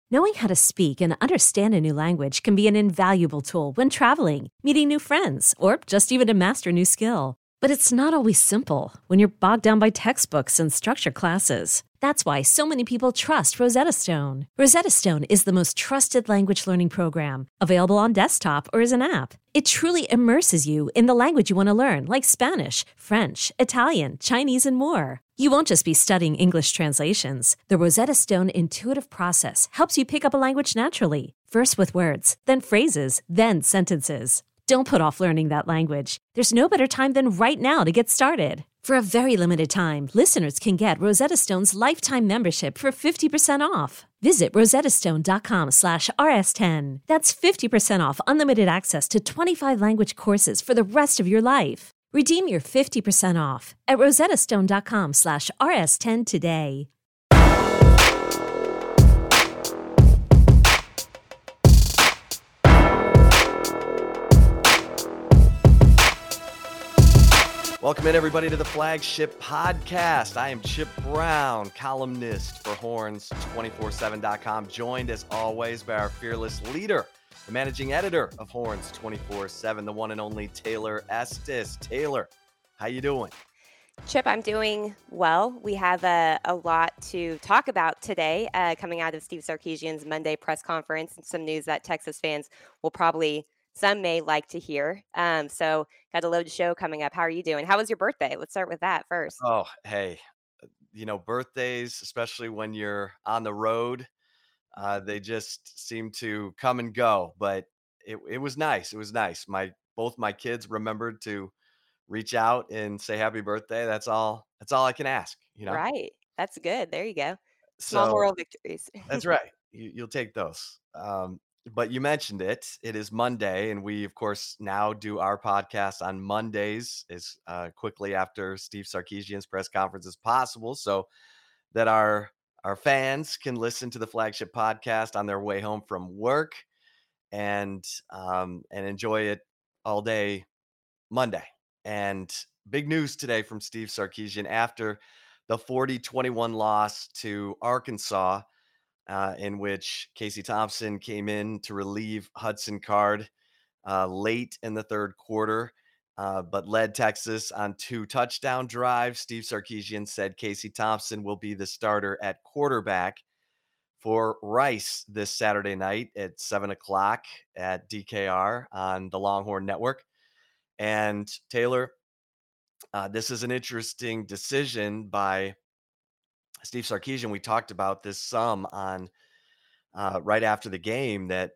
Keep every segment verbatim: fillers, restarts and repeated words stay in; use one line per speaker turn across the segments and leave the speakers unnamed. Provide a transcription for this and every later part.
Knowing how to speak and understand a new language can be an invaluable tool when traveling, meeting new friends, or just even to master a new skill. But it's not always simple when you're bogged down by textbooks and structured classes. That's why so many people trust Rosetta Stone. Rosetta Stone is the most trusted language learning program, available on desktop or as an app. It truly immerses you in the language you want to learn, like Spanish, French, Italian, Chinese, and more. You won't just be studying English translations. The Rosetta Stone intuitive process helps you pick up a language naturally, first with words, then phrases, then sentences. Don't put off learning that language. There's no better time than right now to get started. For a very limited time, listeners can get Rosetta Stone's lifetime membership for fifty percent off. Visit rosettastone.com slash rs10. That's fifty percent off unlimited access to twenty-five language courses for the rest of your life. Redeem your fifty percent off at rosettastone.com slash rs10 today.
Welcome in, everybody, to the Flagship Podcast. I am Chip Brown, columnist for horns two forty-seven dot com, joined as always by our fearless leader, the managing editor of horns two forty-seven, the one and only Taylor Estes. Taylor, how you doing?
Chip, I'm doing well. We have a, a lot to talk about today, uh, coming out of Steve Sarkisian's Monday press conference, and some news that Texas fans will probably, some may like to hear. Um, so got a loaded show coming up. How are you doing? How was your birthday? Let's start with that first.
Oh, hey, you know, birthdays, especially when you're on the road, uh, they just seem to come and go, but it, it was nice. It was nice. My, both my kids remembered to reach out and say happy birthday. That's all, that's all I can ask, you know?
Right. That's good. There you go. Small
So
moral victories.
that's right. You, you'll take those. Um, but you mentioned it. It is Monday, and we, of course, now do our podcast on Mondays as uh, quickly after Steve Sarkisian's press conference as possible, so that our our fans can listen to the Flagship Podcast on their way home from work and um, and enjoy it all day Monday. And big news today from Steve Sarkisian after the forty twenty-one loss to Arkansas, uh, in which Casey Thompson came in to relieve Hudson Card uh, late in the third quarter, uh, but led Texas on two touchdown drives. Steve Sarkisian said Casey Thompson will be the starter at quarterback for Rice this Saturday night at seven o'clock at D K R on the Longhorn Network. And Taylor, uh, this is an interesting decision by Steve Sarkisian. We talked about this some on uh, right after the game, that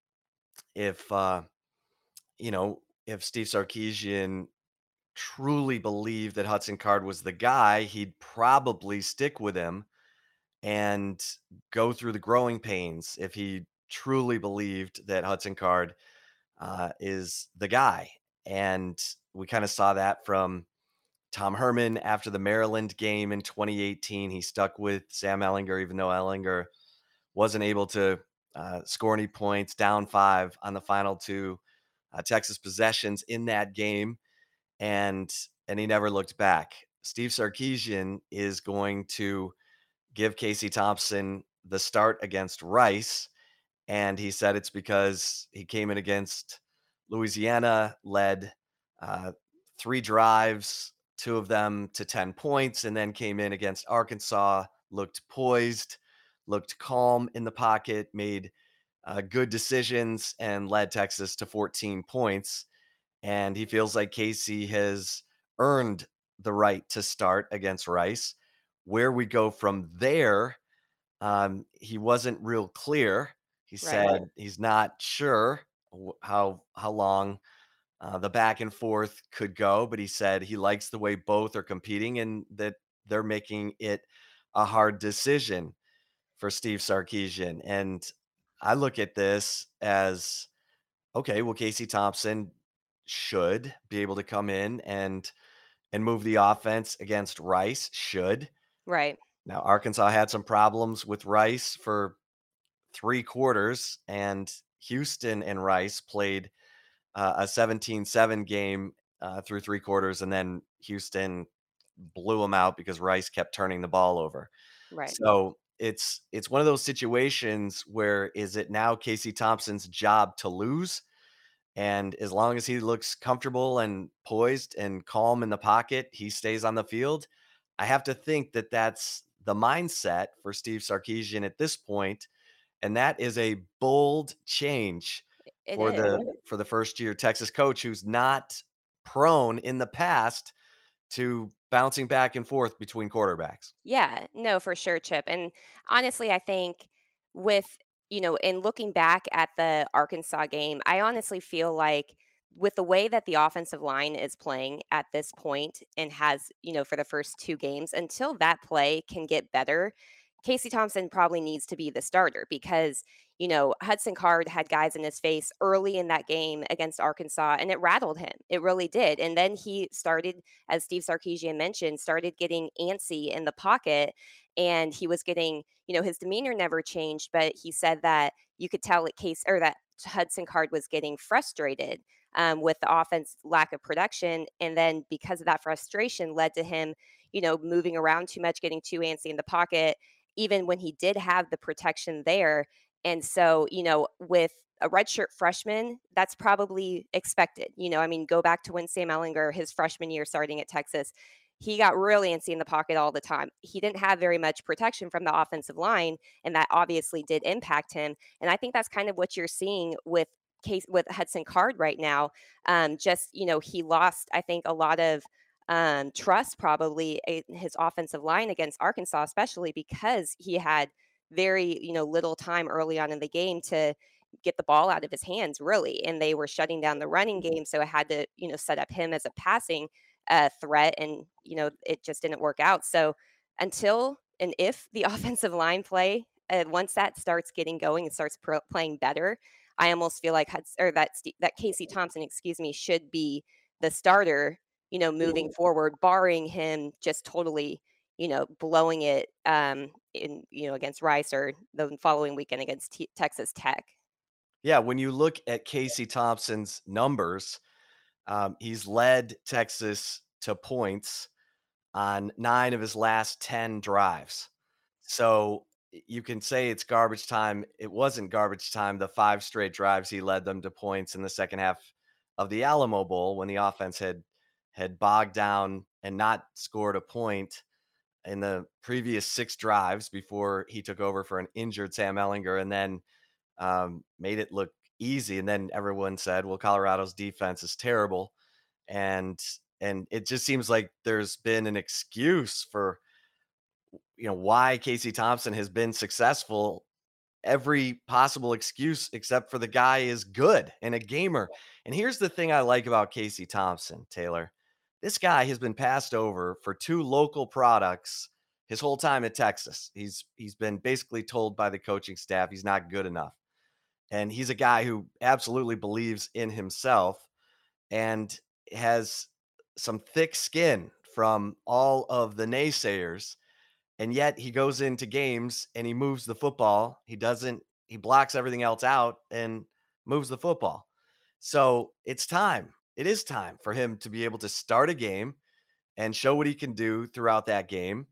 if, uh, you know, if Steve Sarkisian truly believed that Hudson Card was the guy, he'd probably stick with him and go through the growing pains if he truly believed that Hudson Card uh, is the guy. And we kind of saw that from Tom Herman after the Maryland game in twenty eighteen. He stuck with Sam Ehlinger, even though Ehlinger wasn't able to uh, score any points, down five on the final two uh, Texas possessions in that game. And, and he never looked back. Steve Sarkisian is going to give Casey Thompson the start against Rice. And he said it's because he came in against Louisiana, led uh, three drives, two of them to ten points, and then came in against Arkansas, looked poised, looked calm in the pocket, made uh, good decisions, and led Texas to fourteen points. And he feels like Casey has earned the right to start against Rice. Where we go from there, um, he wasn't real clear. He said
Right.
he's not sure wh- how how long uh, the back and forth could go, but he said he likes the way both are competing and that they're making it a hard decision for Steve Sarkisian. And I look at this as, okay, well, Casey Thompson should be able to come in and and move the offense against Rice. Should.
Right.
Now, Arkansas had some problems with Rice for three quarters, and Houston and Rice played uh, a seventeen seven game uh, through three quarters, and then Houston blew them out because Rice kept turning the ball over.
Right.
So it's it's one of those situations where is it now Casey Thompson's job to lose? And as long as he looks comfortable and poised and calm in the pocket, he stays on the field. I have to think that that's the mindset for Steve Sarkisian at this point, and that is a bold change
It
for
is.
the for the first year Texas coach who's not prone in the past to bouncing back and forth between quarterbacks.
Yeah, no, for sure, Chip. And honestly, I think with, you know, in looking back at the Arkansas game, I honestly feel like with the way that the offensive line is playing at this point and has, you know, for the first two games, until that play can get better, Casey Thompson probably needs to be the starter because, you know, Hudson Card had guys in his face early in that game against Arkansas and it rattled him. It really did. And then he started, as Steve Sarkisian mentioned, started getting antsy in the pocket and he was getting, you know, his demeanor never changed, but he said that you could tell at Case or that Hudson Card was getting frustrated um, with the offense lack of production. And then because of that frustration led to him, you know, moving around too much, getting too antsy in the pocket, even when he did have the protection there. And so, you know, with a redshirt freshman, that's probably expected. You know, I mean, go back to when Sam Ellinger, his freshman year starting at Texas, he got really antsy in the pocket all the time. He didn't have very much protection from the offensive line, and that obviously did impact him. And I think that's kind of what you're seeing with case with Hudson Card right now. Um, just you know, he lost, I think, a lot of um, trust probably in his offensive line against Arkansas, especially because he had very you know little time early on in the game to get the ball out of his hands really, and they were shutting down the running game, so it had to you know set up him as a passing uh, threat, and you know it just didn't work out. So until and if the offensive line play uh, once that starts getting going and starts pro- playing better, I almost feel like Huds- or that Ste that Casey Thompson, excuse me, should be the starter. You know, moving forward, barring him just totally, you know, blowing it um, in you know against Rice or the following weekend against T- Texas Tech.
Yeah, when you look at Casey Thompson's numbers, um, he's led Texas to points on nine of his last ten drives. So y- you can say it's garbage time. It wasn't garbage time. The five straight drives he led them to points in the second half of the Alamo Bowl when the offense had had bogged down and not scored a point in the previous six drives before he took over for an injured Sam Ellinger, and then um, made it look easy. And then everyone said, "Well, Colorado's defense is terrible," and and it just seems like there's been an excuse for you know why Casey Thompson has been successful. Every possible excuse except for the guy is good and a gamer. And here's the thing I like about Casey Thompson, Taylor. This guy has been passed over for two local products his whole time at Texas. He's he's been basically told by the coaching staff he's not good enough. And he's a guy who absolutely believes in himself and has some thick skin from all of the naysayers, and yet he goes into games and he moves the football. He doesn't, he blocks everything else out and moves the football. So it's time. It is time for him to be able to start a game and show what he can do throughout that game.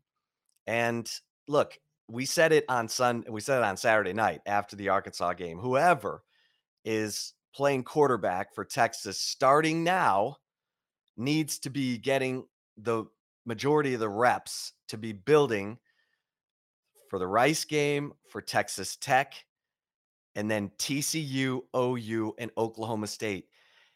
And look, we said it on Sun, we said it on Saturday night after the Arkansas game. Whoever is playing quarterback for Texas starting now needs to be getting the majority of the reps to be building for the Rice game, for Texas Tech, and then T C U, O U, and Oklahoma State.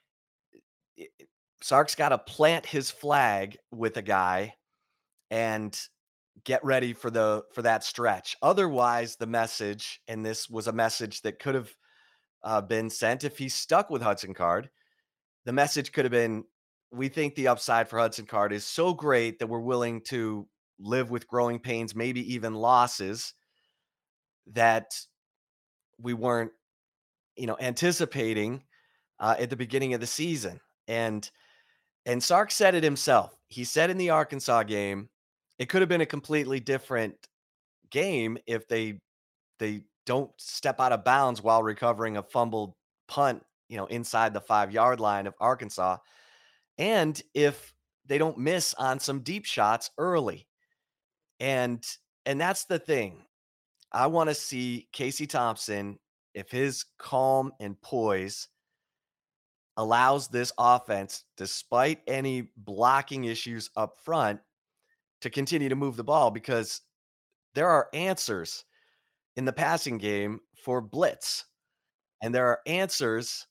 It- it- Sark's got to plant his flag with a guy and get ready for the for that stretch. Otherwise, the message, and this was a message that could have uh, been sent if he stuck with Hudson Card. The message could have been, "We think the upside for Hudson Card is so great that we're willing to live with growing pains, maybe even losses that we weren't, you know, anticipating uh, at the beginning of the season." And and Sark said it himself. He said in the Arkansas game, it could have been a completely different game if they they don't step out of bounds while recovering a fumbled punt, you know, inside the five yard line of Arkansas, and if they don't miss on some deep shots early. And and that's the thing. I want to see Casey Thompson, if his calm and poise allows this offense, despite any blocking issues up front, to continue to move the ball because there are answers in the passing game for blitz. And there are answers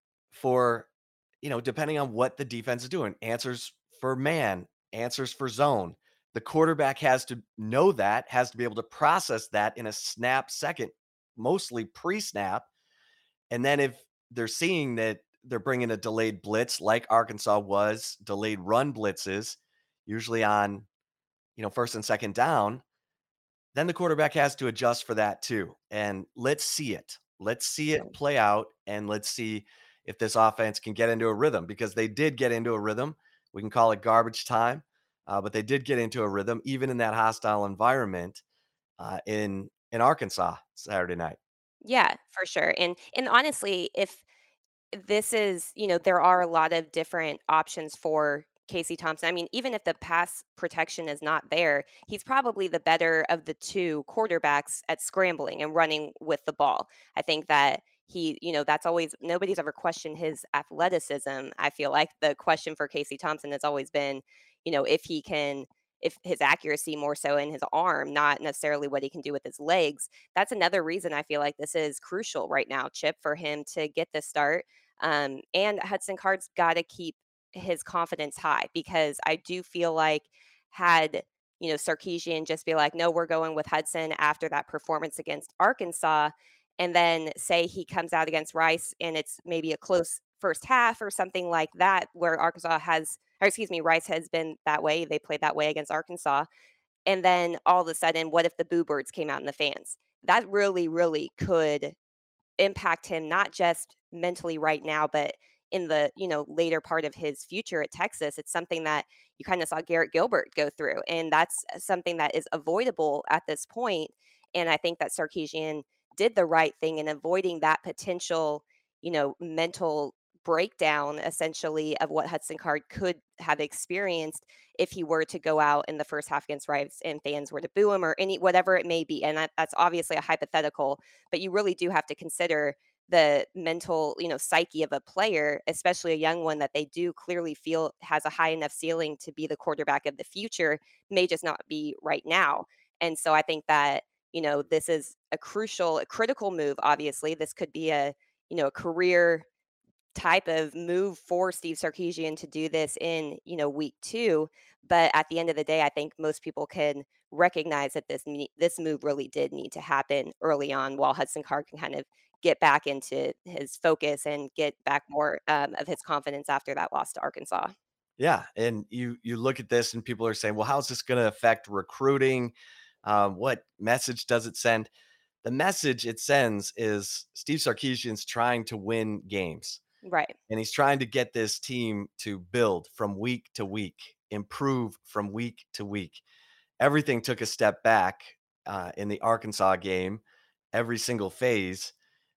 for, you know, depending on what the defense is doing, answers for man, answers for zone. The quarterback has to know that, has to be able to process that in a snap second, mostly pre snap. And then if they're seeing that they're bringing a delayed blitz like Arkansas was, delayed run blitzes, usually on, you know, first and second down, then the quarterback has to adjust for that too. And let's see it. Let's see it play out and let's see if this offense can get into a rhythm because they did get into a rhythm. We can call it garbage time, uh, but they did get into a rhythm even in that hostile environment uh, in in Arkansas Saturday night.
Yeah, for sure. And and honestly, if this is, you know, there are a lot of different options for Casey Thompson. I mean, even if the pass protection is not there, he's probably the better of the two quarterbacks at scrambling and running with the ball. I think that he, you know, that's always nobody's ever questioned his athleticism. I feel like the question for Casey Thompson has always been, you know, if he can if his accuracy more so in his arm, not necessarily what he can do with his legs. That's another reason I feel like this is crucial right now, Chip, for him to get the start. Um, and Hudson Card's got to keep his confidence high because I do feel like had you know Sarkeesian just be like, no, we're going with Hudson after that performance against Arkansas, and then say he comes out against Rice and it's maybe a close first half or something like that, where Arkansas has, or excuse me, Rice has been that way. They played that way against Arkansas, and then all of a sudden, what if the Boo Birds came out in the fans? That really, really could impact him not just mentally right now, but in the, you know, later part of his future at Texas. It's something that you kind of saw Garrett Gilbert go through, and that's uh, something that is avoidable at this point. And I think that Sarkeesian did the right thing in avoiding that potential, you know, mental breakdown essentially of what Hudson Card could have experienced if he were to go out in the first half against Rice and fans were to boo him or any whatever it may be. And that, that's obviously a hypothetical, but you really do have to consider the mental, you know, psyche of a player, especially a young one that they do clearly feel has a high enough ceiling to be the quarterback of the future, may just not be right now. And so I think that, you know, this is a crucial, a critical move. Obviously, this could be a, you know, a career type of move for Steve Sarkeesian to do this in, you know, week two. But at the end of the day, I think most people can recognize that this ne- this move really did need to happen early on, while Hudson Card can kind of get back into his focus and get back more um, of his confidence after that loss to Arkansas.
Yeah, and you you look at this and people are saying, "Well, how's this going to affect recruiting? Um, what message does it send?" The message it sends is Steve Sarkeesian's trying to win games.
Right.
And he's trying to get this team to build from week to week, improve from week to week. Everything took a step back uh, in the Arkansas game, every single phase,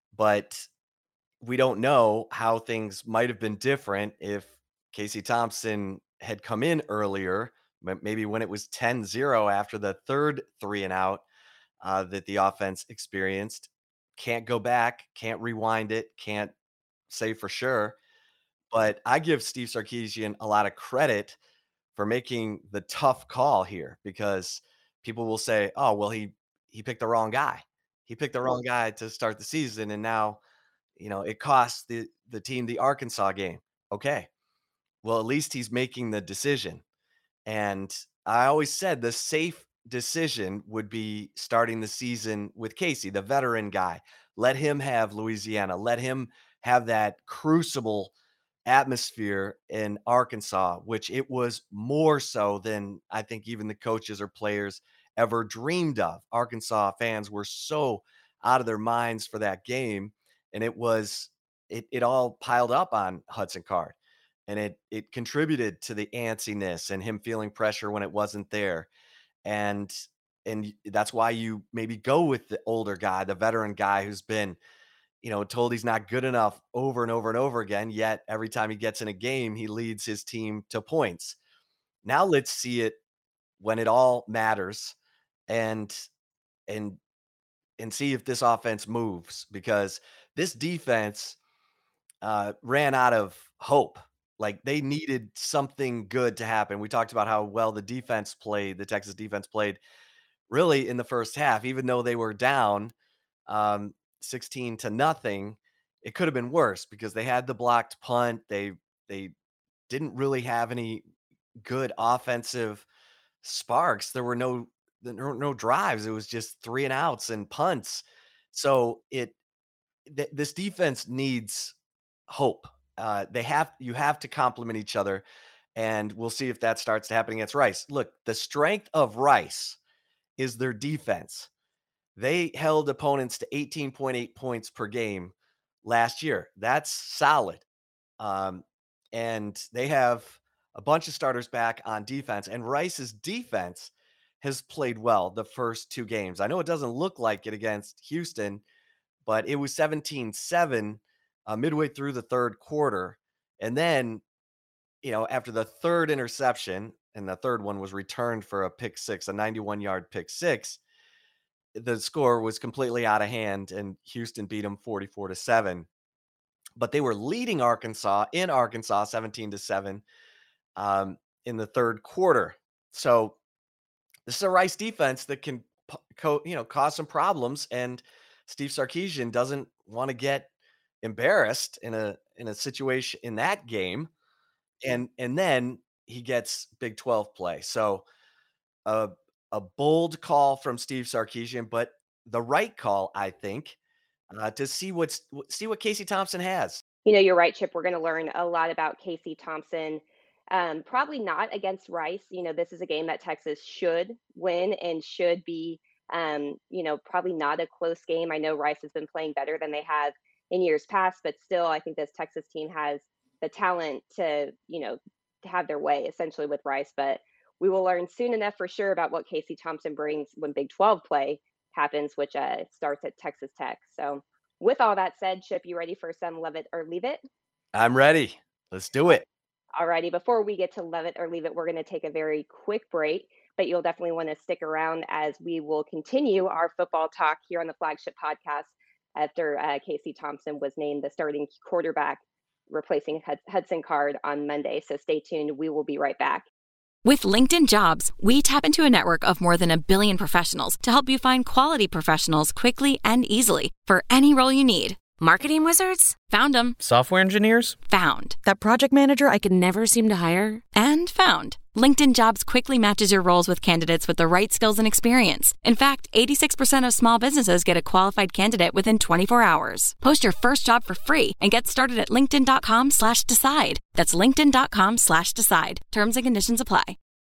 but we don't know how things might have been different if Casey Thompson had come in earlier, m- maybe when it was ten zero after the third three and out uh, that the offense experienced. Can't go back, can't rewind it, can't say for sure, but I give Steve Sarkeesian a lot of credit for making the tough call here because people will say, "Oh, well, he he picked the wrong guy. He picked the wrong guy to start the season, and now, you know, it cost the the team the Arkansas game." Okay, well, at least he's making the decision. And I always said the safe decision would be starting the season with Casey, the veteran guy. Let him have Louisiana. Let him have that crucible atmosphere in Arkansas, which it was more so than I think even the coaches or players ever dreamed of. Arkansas fans were so out of their minds for that game. And it was, it, it all piled up on Hudson Card and it it contributed to the antsiness and him feeling pressure when it wasn't there. And and y- that's why you maybe go with the older guy, the veteran guy who's been, you know, told he's not good enough over and over and over again, yet every time he gets in a game, he leads his team to points. Now let's see it when it all matters and and and see if this offense moves because this defense uh, ran out of hope. Like they needed something good to happen. We talked about how well the defense played, the Texas defense played really in the first half, even though they were down um, sixteen to nothing. It could have been worse because they had the blocked punt. They they didn't really have any good offensive sparks. There were no there were no drives. It was just three and outs and punts. So it th- this defense needs hope. Uh, they have you have to complement each other, and we'll see if that starts to happen against Rice. Look, the strength of Rice is their defense. They held opponents to eighteen point eight points per game last year. That's solid. Um, and they have a bunch of starters back on defense, and Rice's defense has played well the first two games. I know it doesn't look like it against Houston, but it was seventeen seven uh, midway through the third quarter. And then, you know, after the third interception, and the third one was returned for a pick six, a ninety-one yard pick six, the score was completely out of hand and Houston beat them forty-four to seven. But they were leading Arkansas in Arkansas seventeen to seven um, in the third quarter. So this is a Rice defense that can, co- you know, cause some problems. And Steve Sarkisian doesn't want to get embarrassed in a in a situation in that game. And and then he gets Big twelve play. So a a bold call from Steve Sarkisian, but the right call, I think, uh, to see what's see what Casey Thompson has.
You know, you're right, Chip. We're going to learn a lot about Casey Thompson. Um, probably not against Rice. You know, this is a game that Texas should win and should be, um, you know, probably not a close game. I know Rice has been playing better than they have in years past, but still, I think this Texas team has the talent to, you know, to have their way essentially with Rice. But we will learn soon enough for sure about what Casey Thompson brings when Big twelve play happens, which uh, starts at Texas Tech. So, with all that said, Chip, you ready for some love it or leave it?
I'm ready. Let's do it.
Alrighty, before we get to love it or leave it, we're going to take a very quick break, but you'll definitely want to stick around as we will continue our football talk here on the flagship podcast after uh, Casey Thompson was named the starting quarterback, replacing Hud- Hudson Card on Monday. So stay tuned. We will be right back.
With LinkedIn Jobs, we tap into a network of more than a billion professionals to help you find quality professionals quickly and easily for any role you need. Marketing wizards? Found them.
Software engineers?
Found. That project manager I could never seem to hire? And found. LinkedIn Jobs quickly matches your roles with candidates with the right skills and experience. In fact, eighty-six percent of small businesses get a qualified candidate within twenty-four hours. Post your first job for free and get started at linkedin.com slash decide. That's linkedin.com slash decide. Terms and conditions apply.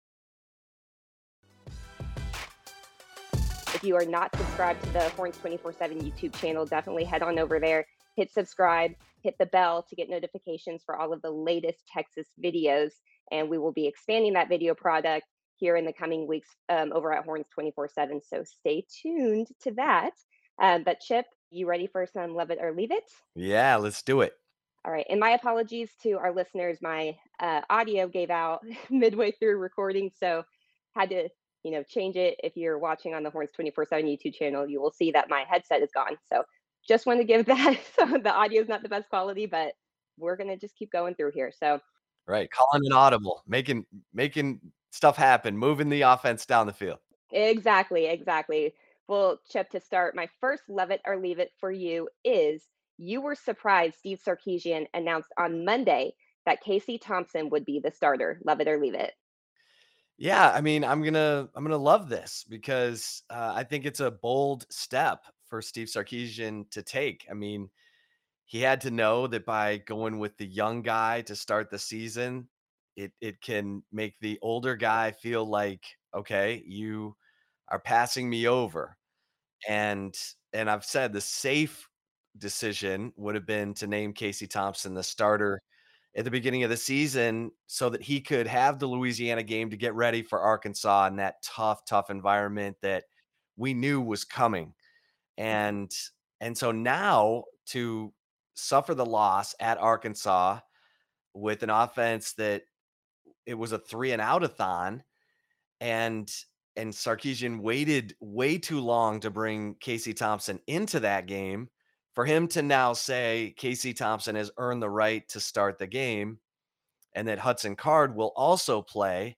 If you are not subscribed to the Horns twenty-four seven YouTube channel, definitely head on over there, hit subscribe, hit the bell to get notifications for all of the latest Texas videos. And we will be expanding that video product here in the coming weeks um, over at Horns twenty-four seven. So stay tuned to that. Um, but Chip, you ready for some love it or leave it?
Yeah, let's do it.
All right. And my apologies to our listeners. My uh, audio gave out midway through recording, so had to you know, change it. If you're watching on the Horns twenty-four seven YouTube channel, you will see that my headset is gone. So just want to give that. So the audio is not the best quality, but we're going to just keep going through here. So,
right. Calling an audible, making, making stuff happen, moving the offense down the field.
Exactly. Exactly. Well, Chip, to start, my first love it or leave it for you is you were surprised Steve Sarkisian announced on Monday that Casey Thompson would be the starter. Love it or leave it.
Yeah, I mean, I'm gonna I'm gonna love this because uh, I think it's a bold step for Steve Sarkisian to take. I mean, he had to know that by going with the young guy to start the season, it it can make the older guy feel like, okay, you are passing me over. And and I've said the safe decision would have been to name Casey Thompson the starter at the beginning of the season so that he could have the Louisiana game to get ready for Arkansas in that tough, tough environment that we knew was coming. And and so now to suffer the loss at Arkansas with an offense that it was a three and out-a-thon, and and Sarkisian waited way too long to bring Casey Thompson into that game. For him to now say Casey Thompson has earned the right to start the game and that Hudson Card will also play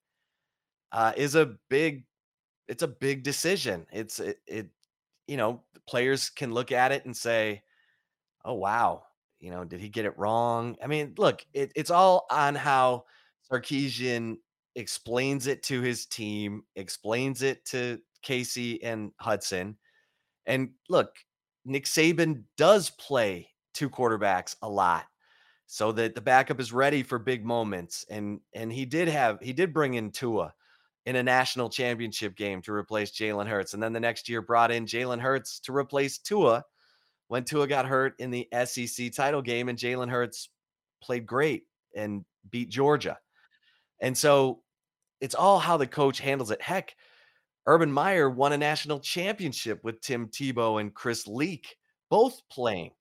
uh, is a big, it's a big decision. It's, it, it, you know, players can look at it and say, oh, wow, you know, did he get it wrong? I mean, look, it, it's all on how Sarkisian explains it to his team, explains it to Casey and Hudson. And look, Nick Saban does play two quarterbacks a lot so that the backup is ready for big moments. And and he did have he did bring in Tua in a national championship game to replace Jalen Hurts. And then the next year brought in Jalen Hurts to replace Tua when Tua got hurt in the S E C title game, and Jalen Hurts played great and beat Georgia. And so it's all how the coach handles it. Heck, Urban Meyer won a national championship with Tim Tebow and Chris Leak both playing.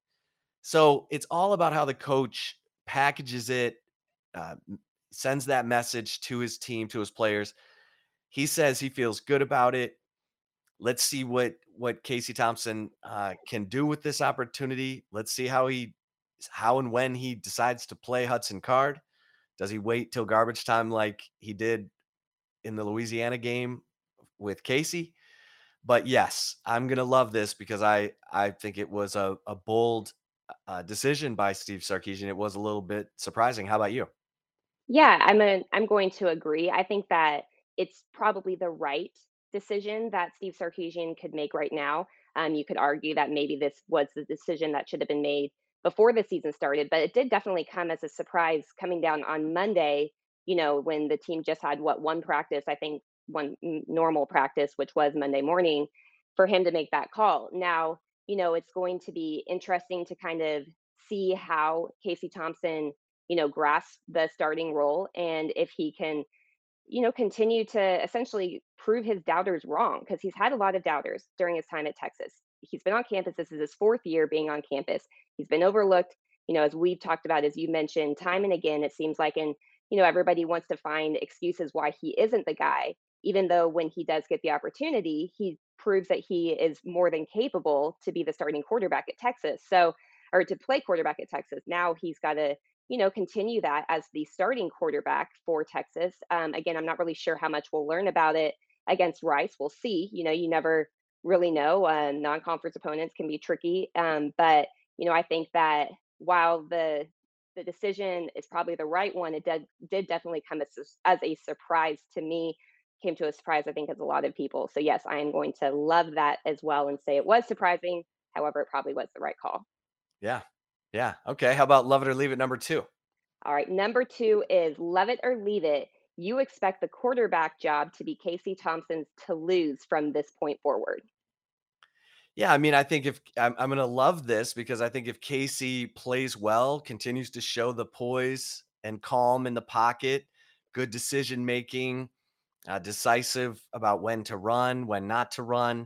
So it's all about how the coach packages it, uh, sends that message to his team, to his players. He says he feels good about it. Let's see what what Casey Thompson uh, can do with this opportunity. Let's see how he, how and when he decides to play Hudson Card. Does he wait till garbage time like he did in the Louisiana game with Casey? But yes, I'm gonna love this because I I think it was a a bold uh, decision by Steve Sarkisian. It was a little bit surprising. How about you?
Yeah, I'm a, I'm going to agree. I think that it's probably the right decision that Steve Sarkisian could make right now. Um, you could argue that maybe this was the decision that should have been made before the season started, but it did definitely come as a surprise coming down on Monday, you know, when the team just had what one practice, I think one n- normal practice, which was Monday morning, for him to make that call. Now, you know, it's going to be interesting to kind of see how Casey Thompson, you know, grasp the starting role and if he can, you know, continue to essentially prove his doubters wrong because he's had a lot of doubters during his time at Texas. He's been on campus. This is his fourth year being on campus. He's been overlooked, you know, as we've talked about, as you mentioned, time and again, it seems like, and, you know, everybody wants to find excuses why he isn't the guy, even though when he does get the opportunity, he proves that he is more than capable to be the starting quarterback at Texas. So, or to play quarterback at Texas. Now he's got to, you know, continue that as the starting quarterback for Texas. Um, again, I'm not really sure how much we'll learn about it against Rice. We'll see. You know, you never really know. Uh, non-conference opponents can be tricky, um, but you know, I think that while the the decision is probably the right one, it did did definitely come as as a surprise to me. Came to a surprise, I think, as a lot of people. So yes, I am going to love that as well and say it was surprising. However, it probably was the right call.
Yeah. Yeah. Okay. How about love it or leave it number two?
All right, number two is love it or leave it. You expect the quarterback job to be Casey Thompson's to lose from this point forward.
Yeah, I mean, I think if I'm, I'm going to love this because I think if Casey plays well, continues to show the poise and calm in the pocket, good decision making, uh, decisive about when to run, when not to run,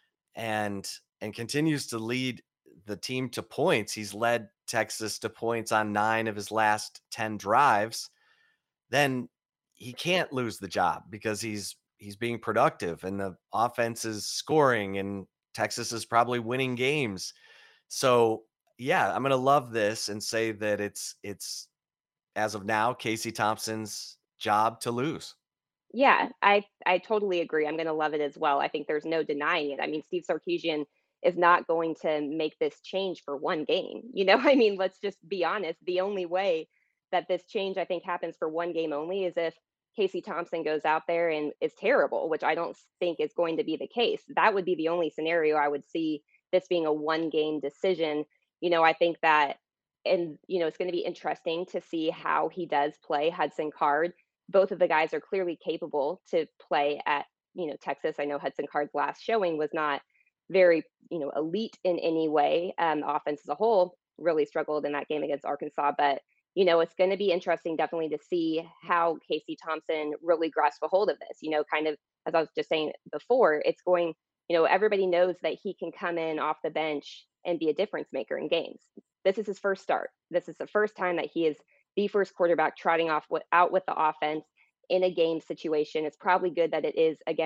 and and continues to lead the team to points. He's led Texas to points on nine of his last ten drives. Then he can't lose the job because he's he's being productive and the offense is scoring and Texas is probably winning games. So, yeah, I'm going to love this and say that it's it's as of now Casey Thompson's job to lose.
Yeah, I I totally agree. I'm going to love it as well. I think there's no denying it. I mean, Steve Sarkisian is not going to make this change for one game. You know, I mean, let's just be honest. The only way that this change I think happens for one game only is if Casey Thompson goes out there and is terrible, which I don't think is going to be the case. That would be the only scenario I would see this being a one game decision. You know, I think that and you know, it's going to be interesting to see how he does play Hudson Card. Both of the guys are clearly capable to play at, you know, Texas. I know Hudson Card's last showing was not very, you know, elite in any way. Um, offense as a whole really struggled in that game against Arkansas, but you know, it's going to be interesting definitely to see how Casey Thompson really grasps a hold of this. You know, kind of as I was just saying before, it's going, you know, everybody knows that he can come in off the bench and be a difference maker in games. This is his first start. This is the first time that he is the first quarterback trotting off with, out with the offense in a game situation. It's probably good that it is against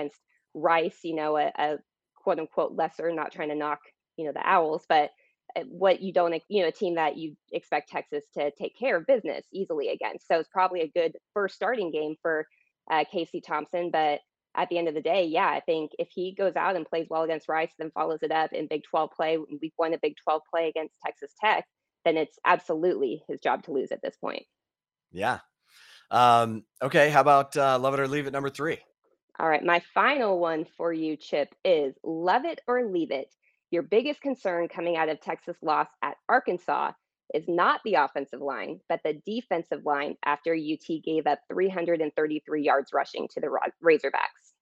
Rice, you know, a, a quote unquote lesser, not trying to knock, you know, the Owls, but uh, what you don't, ex- you know, a team that you expect Texas to take care of business easily against. So it's probably a good first starting game for uh, Casey Thompson. But at the end of the day, yeah, I think if he goes out and plays well against Rice, then follows it up in Big twelve play, we've won a Big twelve play against Texas Tech, then it's absolutely his job to lose at this point.
Yeah. Um, okay. How about uh, love it or leave it number three?
All right, my final one for you, Chip, is love it or leave it. Your biggest concern coming out of Texas' loss at Arkansas is not the offensive line, but the defensive line after U T gave up three hundred thirty-three yards rushing to the Ra- Razorbacks.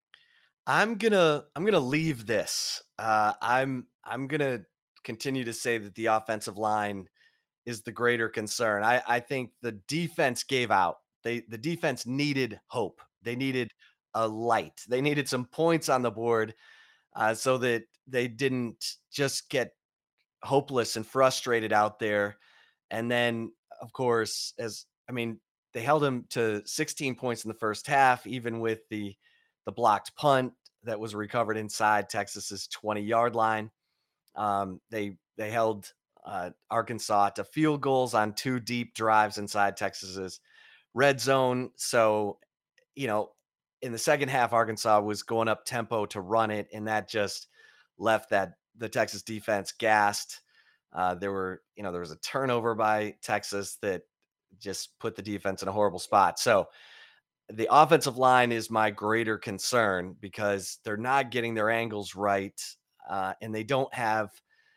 I'm gonna I'm gonna leave this. Uh, I'm I'm gonna continue to say that the offensive line is the greater concern. I I think the defense gave out. They the defense needed hope. They needed a light. They needed some points on the board uh, so that they didn't just get hopeless and frustrated out there. And then, of course, as I mean, they held him to sixteen points in the first half, even with the the blocked punt that was recovered inside Texas's twenty yard line. Um, they they held uh, Arkansas to field goals on two deep drives inside Texas's red zone. So, you know, in the second half, Arkansas was going up tempo to run it, and that just left that the Texas defense gassed. Uh, there were, you know, there was a turnover by Texas that just put the defense in a horrible spot. So the offensive line is my greater concern because they're not getting their angles right, uh, and they don't have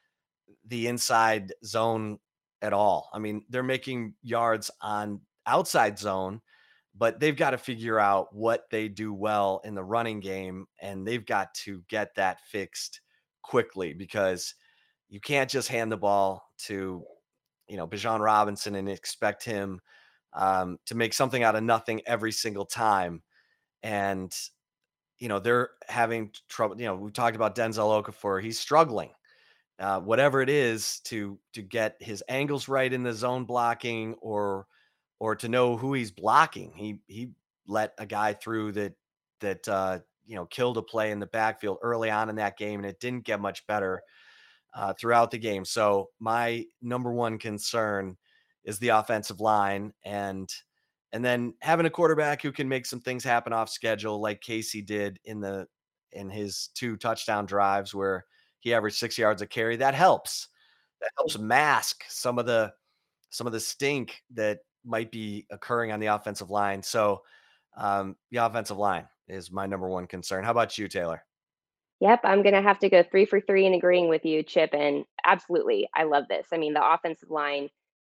the inside zone at all. I mean, they're making yards on outside zone, but they've got to figure out what they do well in the running game, and they've got to get that fixed quickly because you can't just hand the ball to, you know, Bijan Robinson and expect him um, to make something out of nothing every single time. And, you know, they're having trouble. You know, we talked about Denzel Okafor. He's struggling uh, whatever it is to to get his angles right in the zone blocking or or to know who he's blocking. He he let a guy through that that uh, you know killed a play in the backfield early on in that game, and it didn't get much better uh, throughout the game. So my number one concern is the offensive line, and and then having a quarterback who can make some things happen off schedule, like Casey did in the in his two touchdown drives where he averaged six yards a carry. That helps. That helps mask some of the some of the stink that might be occurring on the offensive line. So um, the offensive line is my number one concern. How about you, Taylor?
Yep, I'm gonna have to go three for three in agreeing with you, Chip, and absolutely, I love this. I mean, the offensive line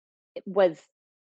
was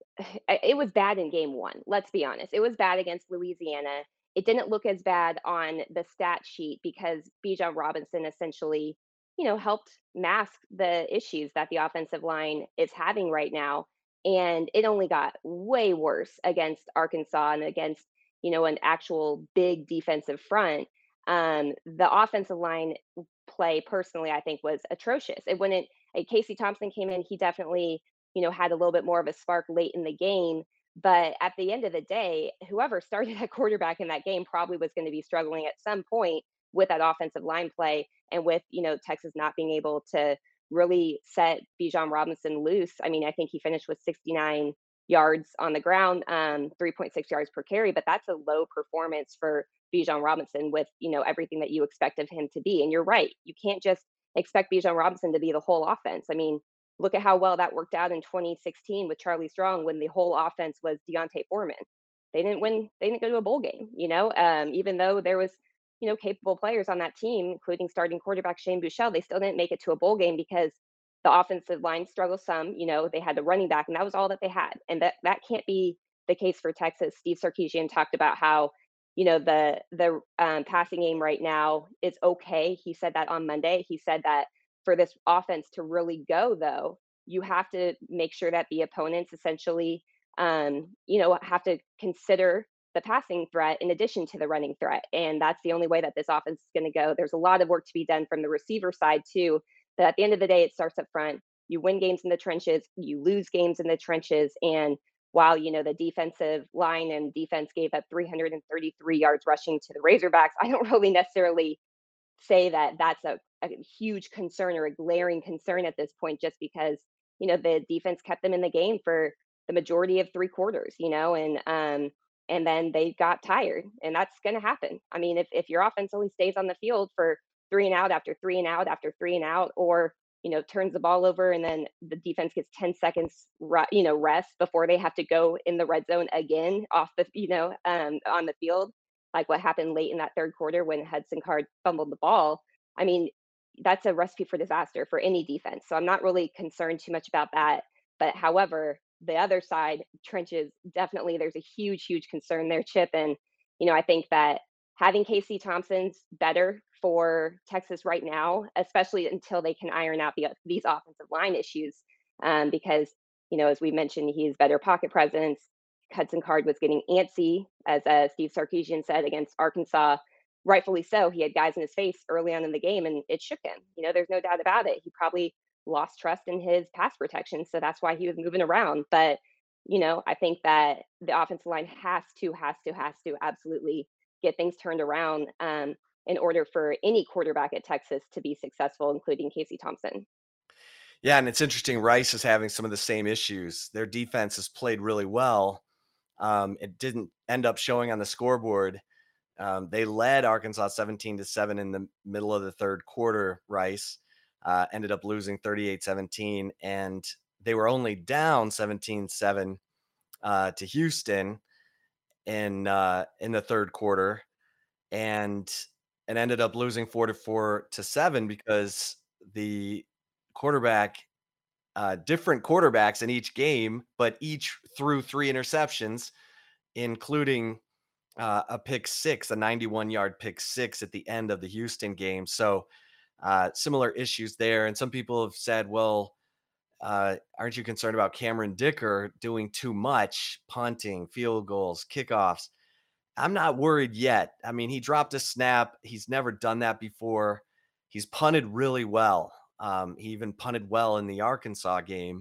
it was bad in game one. Let's be honest. It was bad against Louisiana. It didn't look as bad on the stat sheet because Bijan Robinson essentially, you know, helped mask the issues that the offensive line is having right now. And it only got way worse against Arkansas and against, you know, an actual big defensive front. Um, the offensive line play, personally, I think was atrocious. It wouldn't. uh, Casey Thompson came in. He definitely you know, had a little bit more of a spark late in the game. But at the end of the day, whoever started at quarterback in that game probably was going to be struggling at some point with that offensive line play and with, you know, Texas not being able to really set Bijan Robinson loose. I mean, I think he finished with sixty-nine yards on the ground, um, three point six yards per carry, but that's a low performance for Bijan Robinson with, you know, everything that you expect of him to be. And you're right. You can't just expect Bijan Robinson to be the whole offense. I mean, look at how well that worked out in twenty sixteen with Charlie Strong when the whole offense was Deontay Foreman. They didn't win. They didn't go to a bowl game, you know, um, even though there was, you know, capable players on that team, including starting quarterback Shane Buechele. They still didn't make it to a bowl game because the offensive line struggled some. You know, they had the running back, and that was all that they had. And that that can't be the case for Texas. Steve Sarkisian talked about how, you know, the the um, passing game right now is okay. He said that on Monday. He said that for this offense to really go, though, you have to make sure that the opponents essentially, um, you know, have to consider the passing threat in addition to the running threat. And that's the only way that this offense is going to go. There's a lot of work to be done from the receiver side, too. But at the end of the day, it starts up front. You win games in the trenches, you lose games in the trenches. And while, you know, the defensive line and defense gave up three hundred thirty-three yards rushing to the Razorbacks, I don't really necessarily say that that's a, a huge concern or a glaring concern at this point, just because, you know, the defense kept them in the game for the majority of three quarters, you know, and, um, and then they got tired, and that's going to happen. I mean, if, if your offense only stays on the field for three and out after three and out after three and out, or, you know, turns the ball over and then the defense gets ten seconds, you know, rest before they have to go in the red zone again off the, you know, um, on the field, like what happened late in that third quarter when Hudson Card fumbled the ball. I mean, that's a recipe for disaster for any defense. So I'm not really concerned too much about that. But however, the other side, trenches, definitely there's a huge, huge concern there, Chip. And, you know, I think that having Casey Thompson's better for Texas right now, especially until they can iron out the, these offensive line issues, um, because, you know, as we mentioned, he has better pocket presence. Hudson Card was getting antsy, as uh, Steve Sarkisian said, against Arkansas. Rightfully so. He had guys in his face early on in the game, and it shook him. You know, there's no doubt about it. He probably lost trust in his pass protection, so that's why he was moving around. But, you know, I think that the offensive line has to, has to, has to absolutely get things turned around um, in order for any quarterback at Texas to be successful, including Casey Thompson.
Yeah, and it's interesting. Rice is having some of the same issues. Their defense has played really well. Um, it didn't end up showing on the scoreboard. Um, they led Arkansas seventeen to seven in the middle of the third quarter. Rice uh, ended up losing thirty-eight seventeen, and they were only down seventeen seven uh, to Houston in uh, in the third quarter, and and ended up losing four to four to seven because the quarterback, uh, different quarterbacks in each game, but each threw three interceptions, including uh, a pick six, a ninety-one yard pick six at the end of the Houston game. So uh, similar issues there. And some people have said, well, uh, aren't you concerned about Cameron Dicker doing too much, punting, field goals, kickoffs? I'm not worried yet. I mean, he dropped a snap. He's never done that before. He's punted really well. Um, he even punted well in the Arkansas game,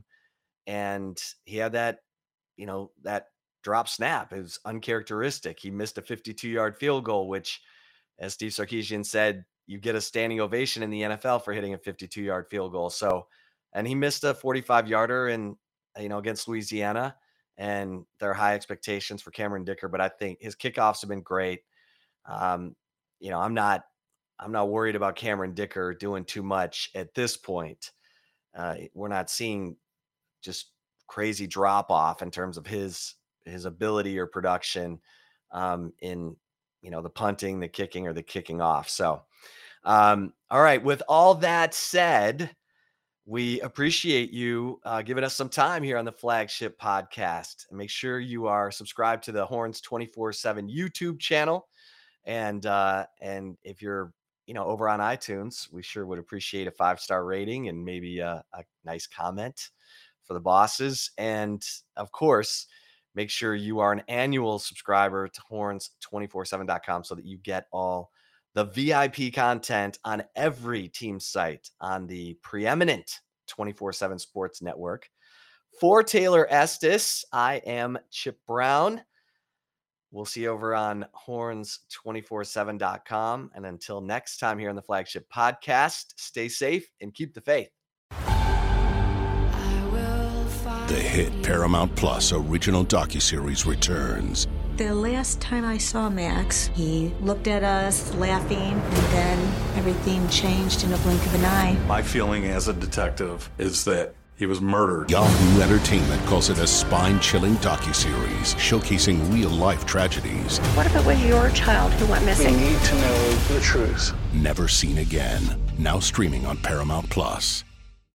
and he had that, you know, that drop snap. It was uncharacteristic. He missed a fifty-two yard field goal, which, as Steve Sarkisian said, you get a standing ovation in the N F L for hitting a fifty-two yard field goal. So, and he missed a forty-five yarder in, you know, against Louisiana, and there are high expectations for Cameron Dicker, but I think his kickoffs have been great. Um, you know, I'm not, I'm not worried about Cameron Dicker doing too much at this point. Uh, we're not seeing just crazy drop off in terms of his, his ability or production um, in, you know, the punting, the kicking, or the kicking off. So, um, all right. With all that said, we appreciate you uh, giving us some time here on the Flagship Podcast. And make sure you are subscribed to the Horns twenty-four seven YouTube channel. And, uh, and if you're, you know, over on iTunes, we sure would appreciate a five-star rating and maybe a, a nice comment for the bosses. And of course, make sure you are an annual subscriber to horns two four seven dot com so that you get all the V I P content on every team site on the preeminent twenty-four seven Sports Network. For Taylor Estes, I am Chip Brown. We'll see you over on horns two four seven dot com. And until next time here on the Flagship Podcast, stay safe and keep the faith.
The hit Paramount Plus original docuseries returns.
The last time I saw Max, he looked at us laughing, and then everything changed in a blink of an eye.
My feeling as a detective is that he was murdered.
Yahoo Entertainment calls it a spine-chilling docuseries showcasing real-life tragedies.
What if it was your child who went missing?
We need to know the truth.
Never seen again. Now streaming on Paramount Plus.